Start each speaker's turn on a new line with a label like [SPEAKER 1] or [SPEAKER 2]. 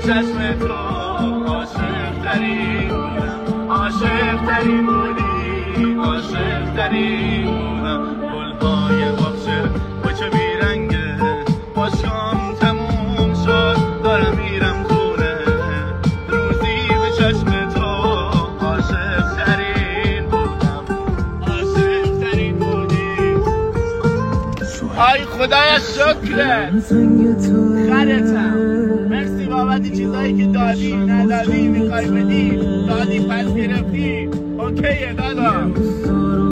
[SPEAKER 1] چشم تو عاشق‌ترین بودم، عاشق‌ترین بودی، عاشق‌ترین بودم. گل‌های آبشار پاچه بیرنگه، باشگاهم تموم شد دارم میرم خونه. روزی به چشم تو عاشق‌ترین بودم، عاشق‌ترین بودی. آی خدایا شکرت، خرتم. مرسی بابت چیزایی که دادی، ندادی، میخوای بدی، دادی پس گرفتی. اوکیه دادا.